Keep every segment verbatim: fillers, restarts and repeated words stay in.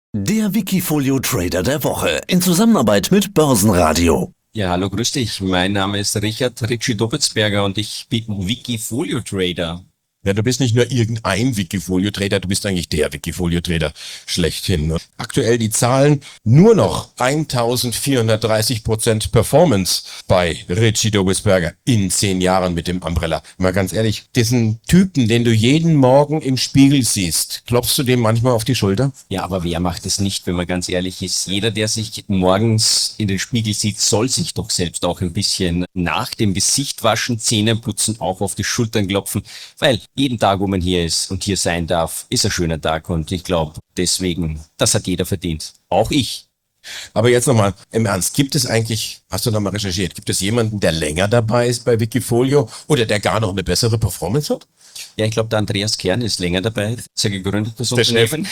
Der Wikifolio Trader der Woche in Zusammenarbeit mit Börsenradio. Ja, hallo, grüß dich. Mein Name ist Richard Ritchie-Dobitzberger und ich bin Wikifolio Trader. Ja, du bist nicht nur irgendein Wikifolio-Trader, du bist eigentlich der Wikifolio-Trader schlechthin. Ne? Aktuell die Zahlen nur noch eintausendvierhundertdreißig Prozent Performance bei Ritchie Dobitzberger in zehn Jahren mit dem Umbrella. Mal ganz ehrlich, diesen Typen, den du jeden Morgen im Spiegel siehst, klopfst du dem manchmal auf die Schulter? Ja, aber wer macht es nicht, wenn man ganz ehrlich ist? Jeder, der sich morgens in den Spiegel sieht, soll sich doch selbst auch ein bisschen nach dem Gesicht waschen, Zähne putzen, auch auf die Schultern klopfen, weil jeden Tag, wo man hier ist und hier sein darf, ist ein schöner Tag und ich glaube, deswegen, das hat jeder verdient. Auch ich. Aber jetzt nochmal im Ernst, gibt es eigentlich, hast du nochmal recherchiert, gibt es jemanden, der länger dabei ist bei Wikifolio oder der gar noch eine bessere Performance hat? Ja, ich glaube, der Andreas Kern ist länger dabei. Ist er gegründet, das Der Unternehmen?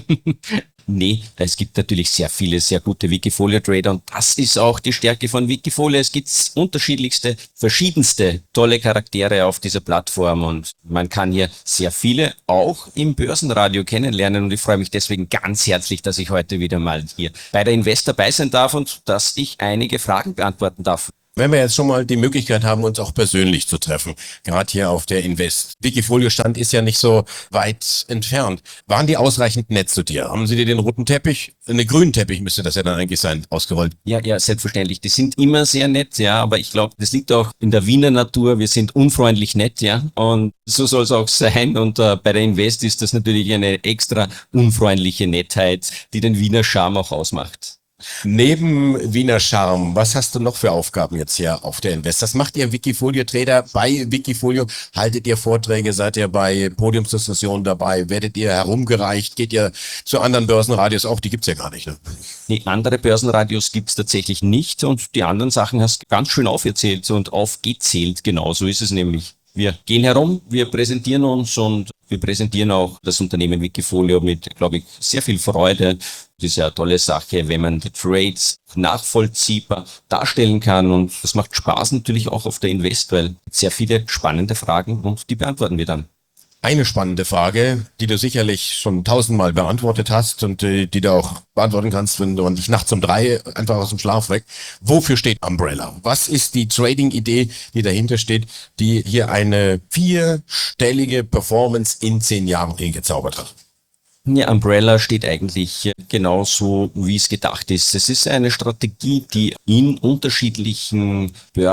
Nee, es gibt natürlich sehr viele, sehr gute Wikifolio-Trader und das ist auch die Stärke von Wikifolio. Es gibt unterschiedlichste, verschiedenste tolle Charaktere auf dieser Plattform und man kann hier sehr viele auch im Börsenradio kennenlernen und ich freue mich deswegen ganz herzlich, dass ich heute wieder mal hier bei der Invest dabei sein darf und dass ich einige Fragen beantworten darf. Wenn wir jetzt schon mal die Möglichkeit haben, uns auch persönlich zu treffen, gerade hier auf der Invest. Wikifolio-Stand ist ja nicht so weit entfernt. Waren die ausreichend nett zu dir? Haben sie dir den roten Teppich, eine grünen Teppich müsste das ja dann eigentlich sein, ausgerollt? Ja, ja, selbstverständlich. Die sind immer sehr nett, ja, aber ich glaube, das liegt auch in der Wiener Natur. Wir sind unfreundlich nett, ja, und so soll es auch sein. Und äh, bei der Invest ist das natürlich eine extra unfreundliche Nettheit, die den Wiener Charme auch ausmacht. Neben Wiener Charme, was hast du noch für Aufgaben jetzt hier auf der Invest? Das macht ihr Wikifolio-Trader bei Wikifolio? Haltet ihr Vorträge? Seid ihr bei Podiumsdiskussionen dabei? Werdet ihr herumgereicht? Geht ihr zu anderen Börsenradios auch? Die gibt's ja gar nicht, ne? Nee, andere Börsenradios gibt's tatsächlich nicht und die anderen Sachen hast du ganz schön aufgezählt und aufgezählt. Genau so ist es nämlich. Wir gehen herum, wir präsentieren uns und wir präsentieren auch das Unternehmen Wikifolio mit, glaube ich, sehr viel Freude. Das ist ja eine tolle Sache, wenn man die Trades nachvollziehbar darstellen kann und das macht Spaß natürlich auch auf der Invest, weil sehr viele spannende Fragen und die beantworten wir dann. Eine spannende Frage, die du sicherlich schon tausendmal beantwortet hast und äh, die du auch beantworten kannst, wenn du dich nachts um drei einfach aus dem Schlaf weckt. Wofür steht Umbrella? Was ist die Trading-Idee, die dahinter steht, die hier eine vierstellige Performance in zehn Jahren hingezaubert hat? Ja, Umbrella steht eigentlich genauso, wie es gedacht ist. Es ist eine Strategie, die in unterschiedlichen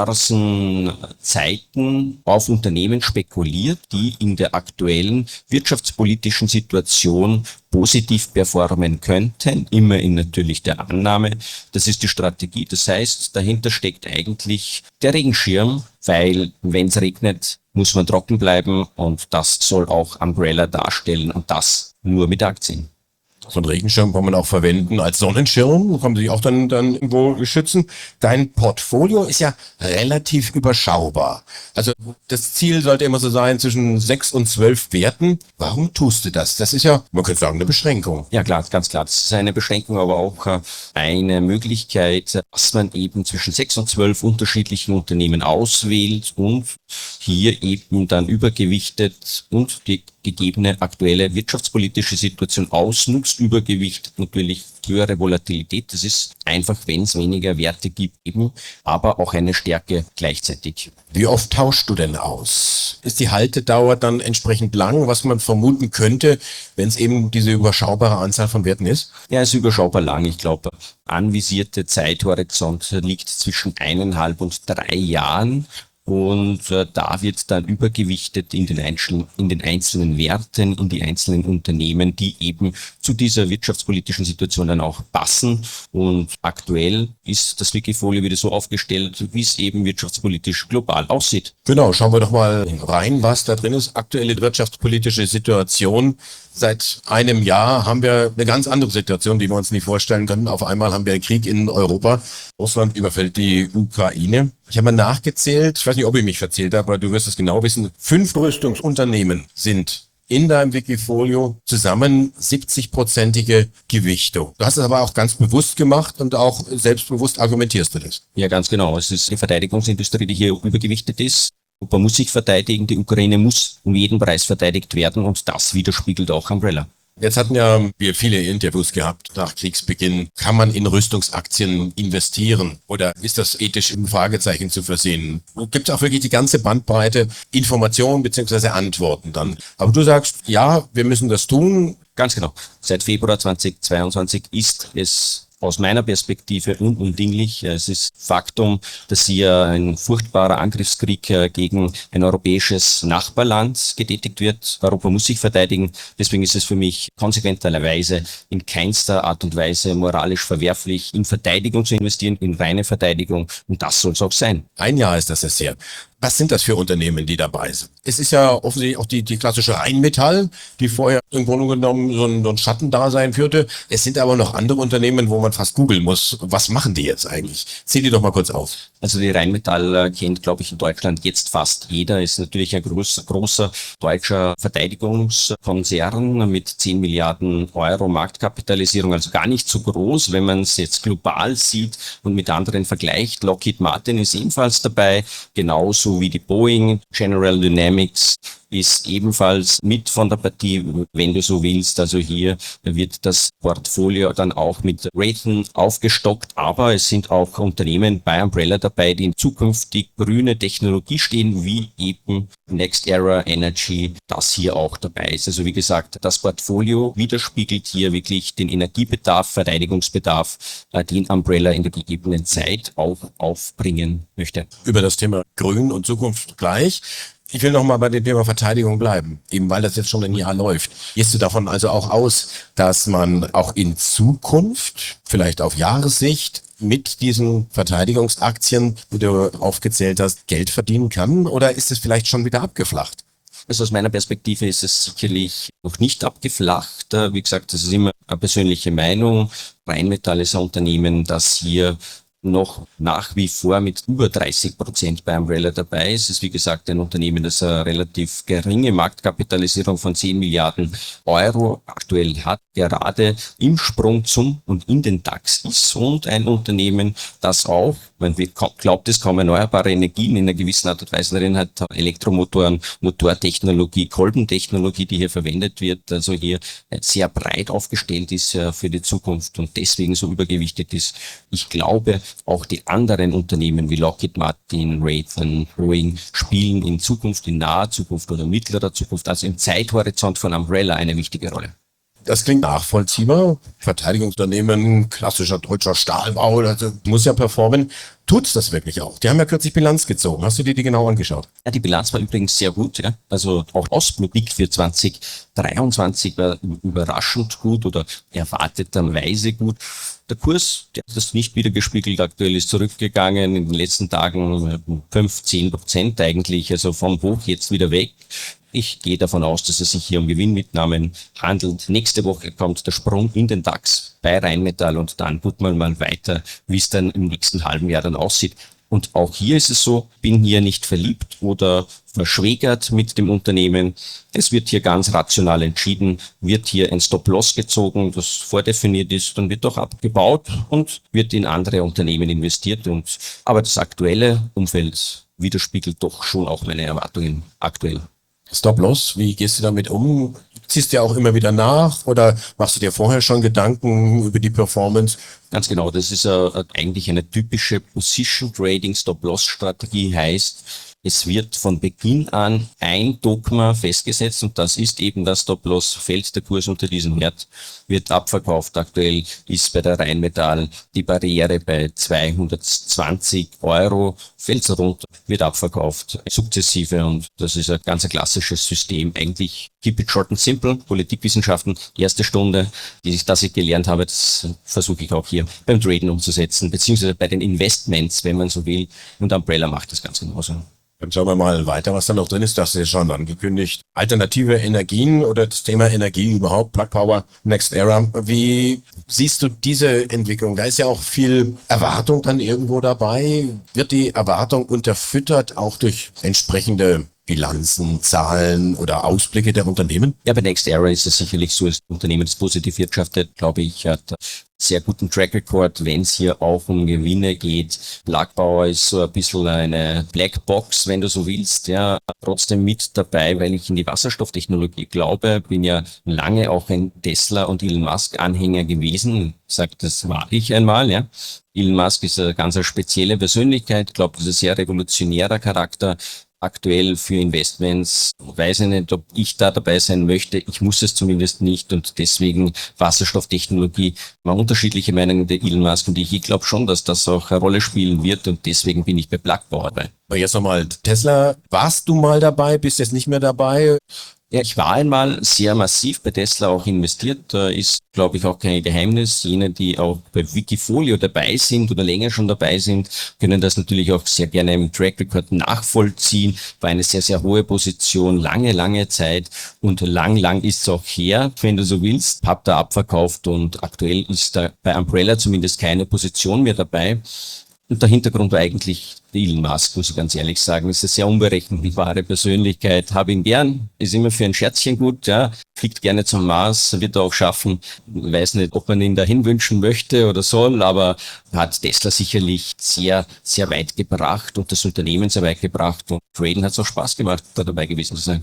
Börsenzeiten auf Unternehmen spekuliert, die in der aktuellen wirtschaftspolitischen Situation positiv performen könnten, immer in natürlich der Annahme. Das ist die Strategie. Das heißt, dahinter steckt eigentlich der Regenschirm, weil wenn es regnet, muss man trocken bleiben und das soll auch Umbrella darstellen und das nur mit Aktien. So einen Regenschirm kann man auch verwenden als Sonnenschirm, kann man sich auch dann, dann irgendwo schützen. Dein Portfolio ist ja relativ überschaubar. Also das Ziel sollte immer so sein zwischen sechs und zwölf Werten. Warum tust du das? Das ist ja, man könnte sagen, eine Beschränkung. Ja klar, ganz klar. Das ist eine Beschränkung, aber auch äh, eine Möglichkeit, dass man eben zwischen sechs und zwölf unterschiedlichen Unternehmen auswählt und hier eben dann übergewichtet und die gegebene aktuelle wirtschaftspolitische Situation ausnutzt, übergewichtet natürlich höhere Volatilität. Das ist einfach, wenn es weniger Werte gibt, eben, aber auch eine Stärke gleichzeitig. Wie oft tauschst du denn aus? Ist die Haltedauer dann entsprechend lang, was man vermuten könnte, wenn es eben diese überschaubare Anzahl von Werten ist? Ja, es ist überschaubar lang. Ich glaube, anvisierte Zeithorizont liegt zwischen eineinhalb und drei Jahren. Und äh, da wird dann übergewichtet in den, einzelnen, in den einzelnen Werten, in die einzelnen Unternehmen, die eben zu dieser wirtschaftspolitischen Situation dann auch passen. Und aktuell ist das Wikifolio wieder so aufgestellt, wie es eben wirtschaftspolitisch global aussieht. Genau, schauen wir doch mal rein, was da drin ist. Aktuelle wirtschaftspolitische Situation. Seit einem Jahr haben wir eine ganz andere Situation, die wir uns nicht vorstellen können. Auf einmal haben wir einen Krieg in Europa. Russland überfällt die Ukraine. Ich habe mal nachgezählt, ich weiß nicht, ob ich mich verzählt habe, aber du wirst es genau wissen. Fünf Rüstungsunternehmen sind in deinem Wikifolio zusammen siebzig-prozentige Gewichtung. Du hast es aber auch ganz bewusst gemacht und auch selbstbewusst argumentierst du das. Ja, ganz genau. Es ist die Verteidigungsindustrie, die hier übergewichtet ist. Europa muss sich verteidigen, die Ukraine muss um jeden Preis verteidigt werden und das widerspiegelt auch Umbrella. Jetzt hatten ja wir viele Interviews gehabt nach Kriegsbeginn. Kann man in Rüstungsaktien investieren oder ist das ethisch im Fragezeichen zu versehen? Gibt es auch wirklich die ganze Bandbreite Informationen beziehungsweise Antworten dann? Aber du sagst, ja, wir müssen das tun. Ganz genau. Seit Februar zweitausendzweiundzwanzig ist es aus meiner Perspektive unumdinglich. Es ist Faktum, dass hier ein furchtbarer Angriffskrieg gegen ein europäisches Nachbarland getätigt wird. Europa muss sich verteidigen. Deswegen ist es für mich konsequenterweise in keinster Art und Weise moralisch verwerflich, in Verteidigung zu investieren, in reine Verteidigung. Und das soll es auch sein. Ein Jahr ist das ja sehr. Was sind das für Unternehmen, die dabei sind? Es ist ja offensichtlich auch die, die klassische Rheinmetall, die vorher im Grunde genommen so ein, so ein Schattendasein führte. Es sind aber noch andere Unternehmen, wo man fast googeln muss. Was machen die jetzt eigentlich? Zähl die doch mal kurz auf. Also die Rheinmetall äh, kennt, glaube ich, in Deutschland jetzt fast jeder. Ist natürlich ein groß, großer deutscher Verteidigungskonzern mit zehn Milliarden Euro Marktkapitalisierung. Also gar nicht so groß, wenn man es jetzt global sieht und mit anderen vergleicht. Lockheed Martin ist ebenfalls dabei, genauso wie die Boeing. General Dynamics ist ebenfalls mit von der Partie, wenn du so willst. Also hier wird das Portfolio dann auch mit Raytheon aufgestockt, aber es sind auch Unternehmen bei Umbrella dabei, die in zukünftig grüne Technologie stehen, wie eben Next Era Energy, das hier auch dabei ist. Also wie gesagt, das Portfolio widerspiegelt hier wirklich den Energiebedarf, Verteidigungsbedarf, den Umbrella in der gegebenen Zeit auch aufbringen möchte. Über das Thema Grün und Zukunft gleich. Ich will noch mal bei dem Thema Verteidigung bleiben, eben weil das jetzt schon ein Jahr läuft. Gehst du davon also auch aus, dass man auch in Zukunft, vielleicht auf Jahressicht, mit diesen Verteidigungsaktien, die du aufgezählt hast, Geld verdienen kann? Oder ist es vielleicht schon wieder abgeflacht? Also aus meiner Perspektive ist es sicherlich noch nicht abgeflacht. Wie gesagt, das ist immer eine persönliche Meinung. Rheinmetall ist ein Unternehmen, das hier noch nach wie vor mit über dreißig Prozent bei Umbrella dabei ist. Es ist wie gesagt ein Unternehmen, das eine relativ geringe Marktkapitalisierung von zehn Milliarden Euro aktuell hat, gerade im Sprung zum und in den DAX ist und ein Unternehmen, das auch, man glaubt es kaum, erneuerbare Energien in einer gewissen Art und Weise drin hat, Elektromotoren, Motortechnologie, Kolbentechnologie, die hier verwendet wird, also hier sehr breit aufgestellt ist für die Zukunft und deswegen so übergewichtet ist. Ich glaube, auch die anderen Unternehmen wie Lockheed Martin, Raytheon, Boeing spielen in Zukunft, in naher Zukunft oder mittlerer Zukunft, also im Zeithorizont von Umbrella eine wichtige Rolle. Das klingt nachvollziehbar. Verteidigungsunternehmen, klassischer deutscher Stahlbau, also muss ja performen. Tut's das wirklich auch? Die haben ja kürzlich Bilanz gezogen. Hast du dir die genau angeschaut? Ja, die Bilanz war übrigens sehr gut. Ja. Also auch Ausblick für zwanzig dreiundzwanzig war überraschend gut oder erwarteterweise gut. Der Kurs, der hat das nicht wiedergespiegelt. Aktuell ist zurückgegangen in den letzten Tagen fünf, zehn Prozent eigentlich, also vom Hoch jetzt wieder weg. Ich gehe davon aus, dass es sich hier um Gewinnmitnahmen handelt. Nächste Woche kommt der Sprung in den DAX bei Rheinmetall und dann guckt man mal weiter, wie es dann im nächsten halben Jahr dann aussieht. Und auch hier ist es so, bin hier nicht verliebt oder verschwägert mit dem Unternehmen. Es wird hier ganz rational entschieden, wird hier ein Stop-Loss gezogen, das vordefiniert ist, dann wird doch abgebaut und wird in andere Unternehmen investiert. Und aber das aktuelle Umfeld widerspiegelt doch schon auch meine Erwartungen aktuell. Stop-Loss, wie gehst du damit um? Ziehst du ja auch immer wieder nach oder machst du dir vorher schon Gedanken über die Performance? Ganz genau, das ist uh, eigentlich eine typische Position Trading Stop-Loss-Strategie, heißt, es wird von Beginn an ein Dogma festgesetzt und das ist eben das Stop-Loss. Fällt der Kurs unter diesen Wert, wird abverkauft. Aktuell ist bei der Rheinmetall die Barriere bei zweihundertzwanzig Euro, fällt runter, wird abverkauft, sukzessive und das ist ein ganz klassisches System. Eigentlich keep it short and simple, Politikwissenschaften, erste Stunde, die ich, das ich gelernt habe, das versuche ich auch hier beim Traden umzusetzen, beziehungsweise bei den Investments, wenn man so will. Und Umbrella macht das ganz genauso. Dann schauen wir mal weiter, was da noch drin ist. Das ist ja schon angekündigt. Alternative Energien oder das Thema Energie überhaupt, Plug Power, Next Era. Wie siehst du diese Entwicklung? Da ist ja auch viel Erwartung dann irgendwo dabei. Wird die Erwartung unterfüttert auch durch entsprechende Bilanzen, Zahlen oder Ausblicke der Unternehmen? Ja, bei NextEra ist es sicherlich so, das Unternehmen, das positiv wirtschaftet, glaube ich, hat sehr guten Track Record, wenn es hier auch um Gewinne geht. Plug ist so ein bisschen eine Blackbox, wenn du so willst, ja, trotzdem mit dabei, weil ich in die Wasserstofftechnologie glaube, bin ja lange auch ein Tesla und Elon Musk Anhänger gewesen, sagt, das war ich einmal, ja. Elon Musk ist eine ganz spezielle Persönlichkeit, ich glaube, das ist ein sehr revolutionärer Charakter. Aktuell für Investments, weiß ich nicht, ob ich da dabei sein möchte. Ich muss es zumindest nicht und deswegen Wasserstofftechnologie. Mal unterschiedliche Meinungen der Elon Musk und ich. Ich glaube schon, dass das auch eine Rolle spielen wird und deswegen bin ich bei Plug dabei. Aber jetzt nochmal, Tesla, warst du mal dabei, bist jetzt nicht mehr dabei? Ja, ich war einmal sehr massiv bei Tesla auch investiert. Da ist, glaube ich, auch kein Geheimnis. Jene, die auch bei Wikifolio dabei sind oder länger schon dabei sind, können das natürlich auch sehr gerne im Track Record nachvollziehen. War eine sehr, sehr hohe Position, lange, lange Zeit und lang, lang ist es auch her, wenn du so willst. Hab da abverkauft und aktuell ist da bei Umbrella zumindest keine Position mehr dabei. Und der Hintergrund war eigentlich Elon Musk, muss ich ganz ehrlich sagen. Das ist eine sehr unberechenbare Persönlichkeit. Habe ihn gern, ist immer für ein Scherzchen gut, ja. Fliegt gerne zum Mars, wird er auch schaffen. Weiß nicht, ob man ihn dahin wünschen möchte oder soll, aber hat Tesla sicherlich sehr, sehr weit gebracht und das Unternehmen sehr weit gebracht. Und Traden hat es auch Spaß gemacht, da dabei gewesen zu sein.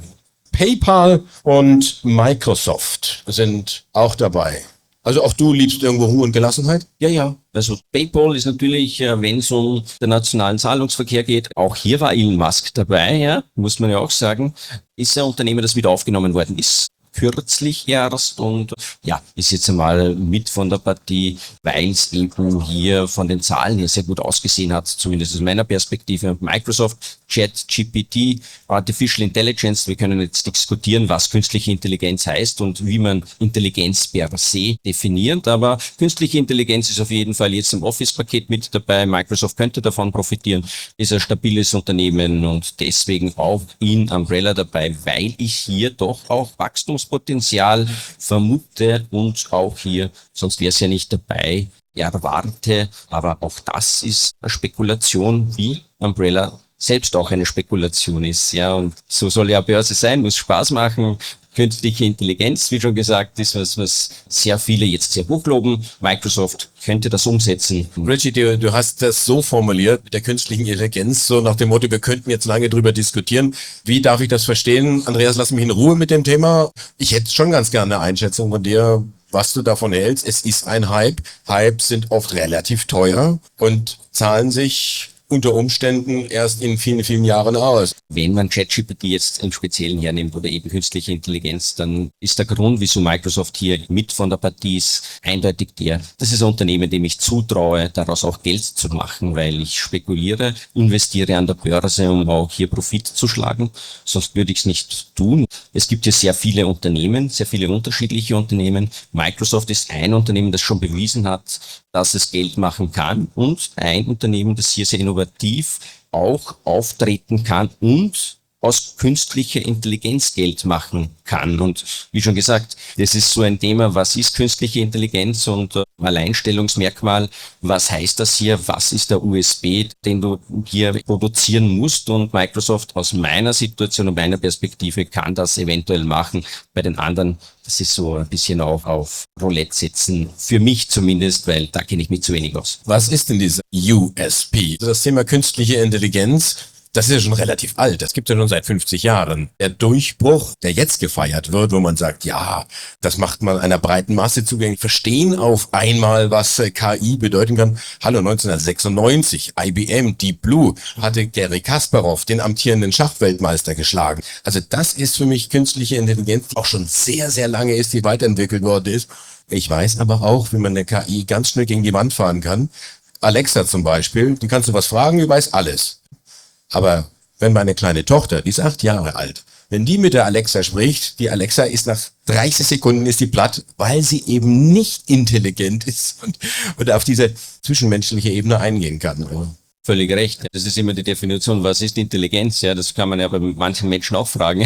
PayPal und Microsoft sind auch dabei. Also auch du liebst irgendwo Ruhe und Gelassenheit? Ja, ja. Also PayPal ist natürlich, wenn es um den nationalen Zahlungsverkehr geht, auch hier war Elon Musk dabei, ja, muss man ja auch sagen, ist ein Unternehmen, das wieder aufgenommen worden ist. Kürzlich erst und ja, ist jetzt einmal mit von der Partie, weil es eben hier von den Zahlen her sehr gut ausgesehen hat, zumindest aus meiner Perspektive. Microsoft, ChatGPT, Artificial Intelligence, wir können jetzt diskutieren, was künstliche Intelligenz heißt und wie man Intelligenz per se definiert, aber künstliche Intelligenz ist auf jeden Fall jetzt im Office-Paket mit dabei. Microsoft könnte davon profitieren, ist ein stabiles Unternehmen und deswegen auch in Umbrella dabei, weil ich hier doch auch Wachstumspotenzial vermute und auch hier, sonst wäre es ja nicht dabei, erwarte, aber auch das ist eine Spekulation, wie Umbrella selbst auch eine Spekulation ist, ja, und so soll ja Börse sein, muss Spaß machen. Künstliche Intelligenz, wie schon gesagt, ist was, was sehr viele jetzt sehr hochloben. Microsoft könnte das umsetzen. Richie, du, du hast das so formuliert mit der künstlichen Intelligenz, so nach dem Motto, wir könnten jetzt lange drüber diskutieren. Wie darf ich das verstehen? Andreas, lass mich in Ruhe mit dem Thema. Ich hätte schon ganz gerne eine Einschätzung von dir, was du davon hältst. Es ist ein Hype. Hypes sind oft relativ teuer und zahlen sich unter Umständen erst in vielen, vielen Jahren aus. Wenn man ChatGPT jetzt im Speziellen hernimmt oder eben künstliche Intelligenz, dann ist der Grund, wieso Microsoft hier mit von der Partie ist, eindeutig der, das ist ein Unternehmen, dem ich zutraue, daraus auch Geld zu machen, weil ich spekuliere, investiere an der Börse, um auch hier Profit zu schlagen. Sonst würde ich es nicht tun. Es gibt hier sehr viele Unternehmen, sehr viele unterschiedliche Unternehmen. Microsoft ist ein Unternehmen, das schon bewiesen hat, dass es Geld machen kann und ein Unternehmen, das hier sehr innovativ auch auftreten kann und aus künstlicher Intelligenz Geld machen kann. Und wie schon gesagt, das ist so ein Thema, was ist künstliche Intelligenz und äh, Alleinstellungsmerkmal, was heißt das hier, was ist der U S P, den du hier produzieren musst, und Microsoft aus meiner Situation und meiner Perspektive kann das eventuell machen. Bei den anderen, das ist so ein bisschen auch auf Roulette setzen, für mich zumindest, weil da kenne ich mich zu wenig aus. Was ist denn diese U S P? Das Thema künstliche Intelligenz, das ist ja schon relativ alt. Das gibt es ja schon seit fünfzig Jahren. Der Durchbruch, der jetzt gefeiert wird, wo man sagt, ja, das macht man einer breiten Masse zugänglich, verstehen auf einmal, was K I bedeuten kann. Hallo, neunzehnhundertsechsundneunzig, I B M, Deep Blue, hatte Garry Kasparov, den amtierenden Schachweltmeister, geschlagen. Also das ist für mich künstliche Intelligenz, die auch schon sehr, sehr lange ist, die weiterentwickelt worden ist. Ich weiß aber auch, wie man eine K I ganz schnell gegen die Wand fahren kann. Alexa zum Beispiel, die kannst du was fragen, die weiß alles. Aber wenn meine kleine Tochter, die ist acht Jahre alt, wenn die mit der Alexa spricht, die Alexa ist nach dreißig Sekunden ist die platt, weil sie eben nicht intelligent ist und, und auf diese zwischenmenschliche Ebene eingehen kann. Völlig recht. Das ist immer die Definition, was ist Intelligenz? Ja, das kann man ja bei manchen Menschen auch fragen.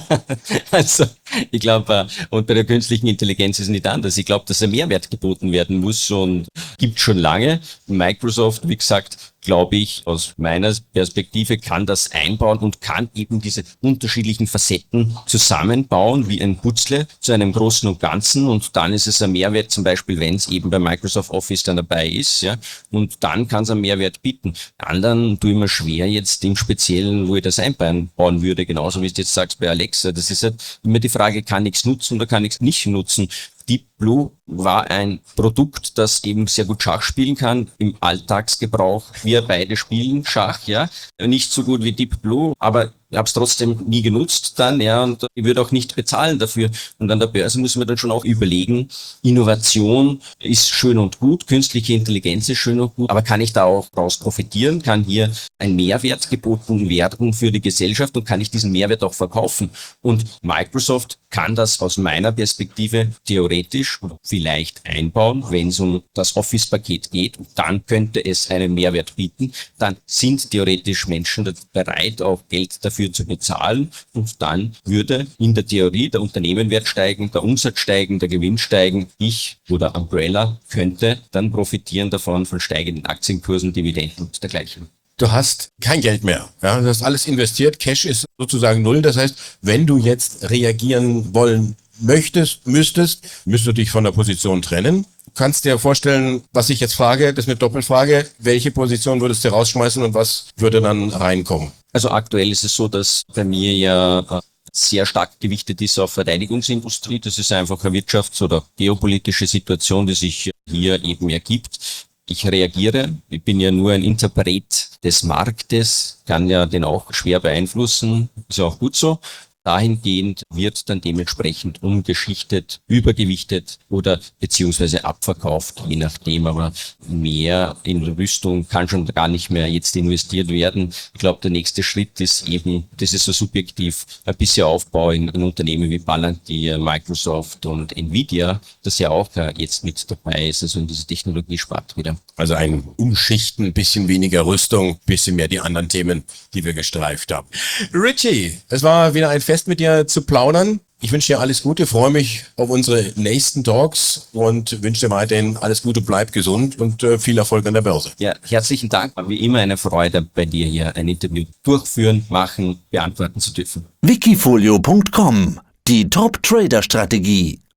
Also, ich glaube, und bei der künstlichen Intelligenz ist es nicht anders. Ich glaube, dass ein Mehrwert geboten werden muss und gibt schon lange. Microsoft, wie gesagt, glaube ich, aus meiner Perspektive kann das einbauen und kann eben diese unterschiedlichen Facetten zusammenbauen wie ein Puzzle zu einem Großen und Ganzen, und dann ist es ein Mehrwert, zum Beispiel, wenn es eben bei Microsoft Office dann dabei ist, ja, und dann kann es einen Mehrwert bieten. Anderen tue ich mir schwer jetzt im Speziellen, wo ich das einbauen würde, genauso wie du jetzt sagst bei Alexa. Das ist halt immer die Frage, kann ich es nutzen oder kann ich es nicht nutzen? Deep Blue war ein Produkt, das eben sehr gut Schach spielen kann, im Alltagsgebrauch. Wir beide spielen Schach, ja. Nicht so gut wie Deep Blue, aber ich habe es trotzdem nie genutzt dann, ja, und ich würde auch nicht bezahlen dafür. Und an der Börse müssen wir dann schon auch überlegen, Innovation ist schön und gut, künstliche Intelligenz ist schön und gut, aber kann ich da auch daraus profitieren? Kann hier ein Mehrwert geboten werden für die Gesellschaft und kann ich diesen Mehrwert auch verkaufen? Und Microsoft kann das aus meiner Perspektive theoretisch oder vielleicht einbauen, wenn es um das Office-Paket geht. Dann könnte es einen Mehrwert bieten. Dann sind theoretisch Menschen bereit, auch Geld dafür zu bezahlen. Und dann würde in der Theorie der Unternehmenwert steigen, der Umsatz steigen, der Gewinn steigen. Ich oder Umbrella könnte dann profitieren davon, von steigenden Aktienkursen, Dividenden und dergleichen. Du hast kein Geld mehr. Ja, du hast alles investiert. Cash ist sozusagen null. Das heißt, wenn du jetzt reagieren wollen möchtest, müsstest, müsstest du dich von der Position trennen. Du kannst dir vorstellen, was ich jetzt frage, das ist eine Doppelfrage. Welche Position würdest du rausschmeißen und was würde dann reinkommen? Also aktuell ist es so, dass bei mir ja sehr stark gewichtet ist auf Verteidigungsindustrie. Das ist einfach eine wirtschafts- oder geopolitische Situation, die sich hier eben ergibt. Ich reagiere, ich bin ja nur ein Interpret des Marktes, kann ja den auch schwer beeinflussen, ist ja auch gut so. Dahingehend wird dann dementsprechend umgeschichtet, übergewichtet oder beziehungsweise abverkauft, je nachdem. Aber mehr in Rüstung kann schon gar nicht mehr jetzt investiert werden. Ich glaube, der nächste Schritt ist eben, das ist so subjektiv, ein bisschen Aufbau in, in Unternehmen wie Palantir, Microsoft und Nvidia, das ja auch jetzt mit dabei ist, also in dieser Technologiesparte wieder. Also ein Umschichten, ein bisschen weniger Rüstung, ein bisschen mehr die anderen Themen, die wir gestreift haben. Richie, es war wieder ein Fest mit dir zu plaudern. Ich wünsche dir alles Gute, freue mich auf unsere nächsten Talks und wünsche dir weiterhin alles Gute, bleib gesund und äh, viel Erfolg an der Börse. Ja, herzlichen Dank. War wie immer eine Freude, bei dir hier ein Interview durchführen, machen, beantworten zu dürfen. Wikifolio Punkt com, die Top-Trader-Strategie.